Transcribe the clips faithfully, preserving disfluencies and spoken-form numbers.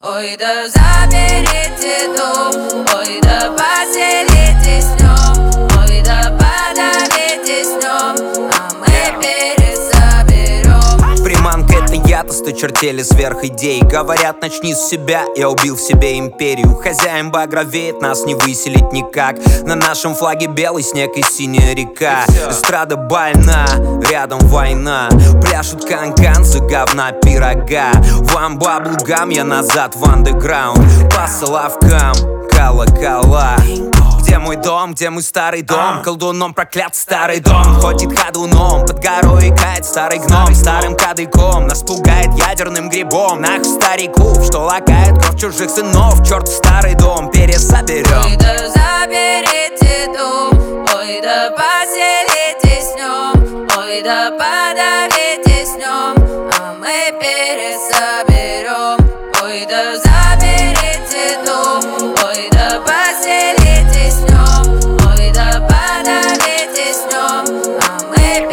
Ой, да заберите дом, ой, да поселитесь в нем, ой, да подавитесь в нем, а мы пересоберем. Приманка — это я, тосты чертели сверх идей. Говорят, начни с себя, я убил в себе империю. Хозяин багровеет, нас не выселить никак. На нашем флаге белый снег и синяя река. Эстрада больна, рядом война. Пляшут канканцы, говна, пирога. Вам баблгам, я назад в андеграунд. По соловкам, колокола. Где мой дом, где мой старый дом? Колдуном проклят старый дом. Ходит ходуном, под горой икает старый гном. Старым кадыком нас пугает ядерным грибом. Нахуй стариков, что лакает кровь чужих сынов. Черт, старый дом пересоберем. Ой, да заберите дом, ой, да поселитесь в нем, ой, да подавитесь в нем, а мы пересоберем. Ой, да заберите дом, ой, да поселитесь в нем, ой, да подавитесь в нем, а мы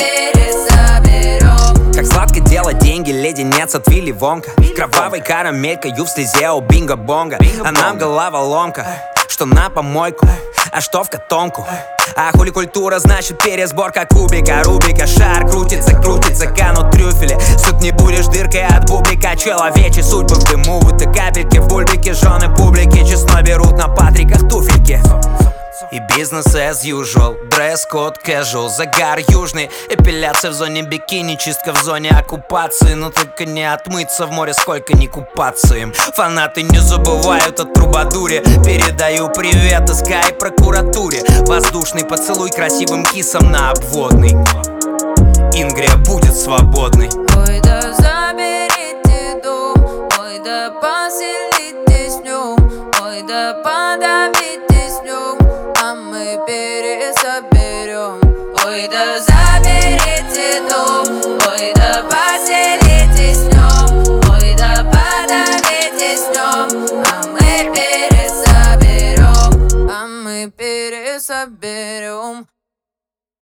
пересоберем. Как сладко делать деньги, леденец от Вилли Вонка. Кровавой карамелькою в слезе у бинго-бонга. А нам головоломка, что на помойку, а что в котомку. А хули культура, значит пересборка кубика, Рубика. Шар крутится, крутится, канут трюфели. Суд, не будешь дыркой от бублика. Человечьи судьбы в дыму, будто капельки в бульбике. Жены публики честно берут на патриках туфельки. И бизнес as usual, дресс-код casual, загар южный, эпиляция в зоне бикини, чистка в зоне оккупации. Но только не отмыться в море, сколько не купаться им. Фанаты не забывают о трубадуре. Передаю привет СК и прокуратуре. Воздушный поцелуй красивым кисом на обводный. Ингрия будет свободной. Ой, да заберите дом, ой, да поселитесь в нем, ой, да подавитесь в нем, а мы пересоберем. Ой, да заберите дом, ой, да поселитесь в нем, ой, да подавитесь в нем, а мы пересоберем, а мы пересоберем.